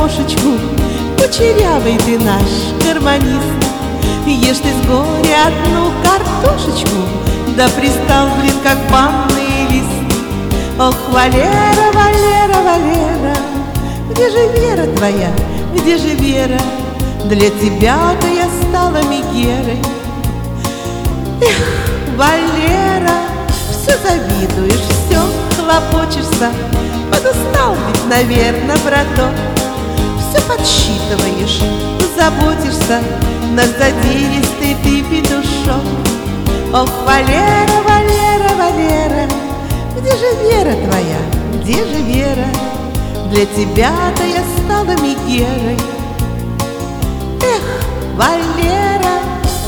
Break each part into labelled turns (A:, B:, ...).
A: картошечку, кучерявый ты наш гармонист. Ешь ты с горя одну картошечку, да пристал, блин, как банный лист. Ох, Валера, Валера, Валера, где же Вера твоя, где же Вера? Для тебя-то я стала Мегерой. Эх, Валера, все завидуешь, все хлопочешься, подустал ведь, наверное, браток. Все подсчитываешь, заботишься, на задиристый ты петушок. Ох, Валера, Валера, Валера, где же Вера твоя, где же Вера? Для тебя-то я стала Мегерой. Эх, Валера.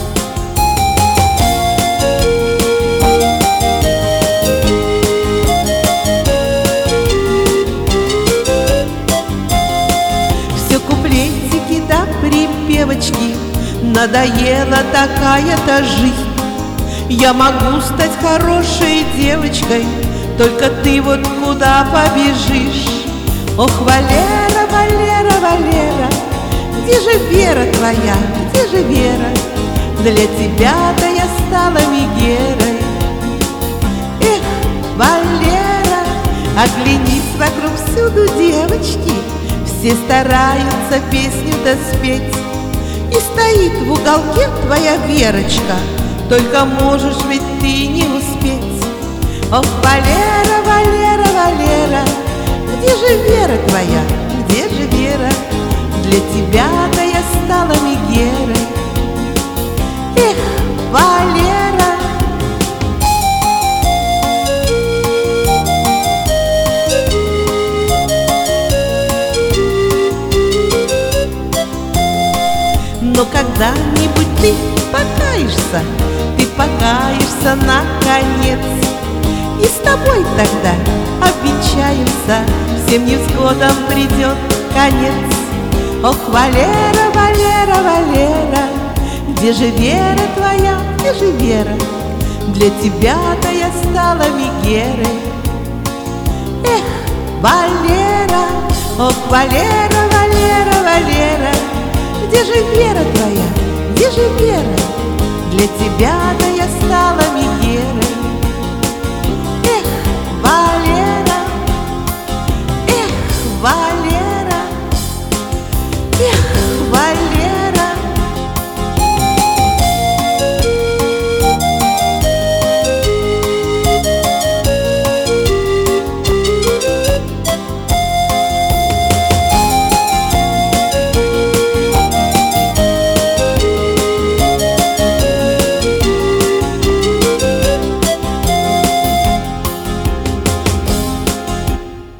A: Все куплетики да припевочки, надоела такая-то жизнь. Я могу стать хорошей девочкой, только ты вот куда побежишь? Ох, Валера, Валера, Валера, где же Вера твоя, где же Вера? Для тебя-то я стала Мегерой. Эх, Валера, оглянись вокруг, всюду девочки, все стараются песню доспеть. И стоит в уголке твоя Верочка, только можешь ведь ты не успеть. Ох, Валера, Валера, Валера, где же Вера твоя, где же Вера? Для тебя-то я стала Мегерой. Эх, Валера. Но когда-нибудь ты покаешься, ты покаешься наконец, и с тобой тогда обвенчаемся, всем невзгодам придет конец. Ох, Валера, Валера, Валера, где же Вера твоя, где же Вера? Для тебя-то я стала Мегерой. Эх, Валера, ох, Валера, Валера, Валера, где же Вера твоя, где же Вера? Для тебя-то я стала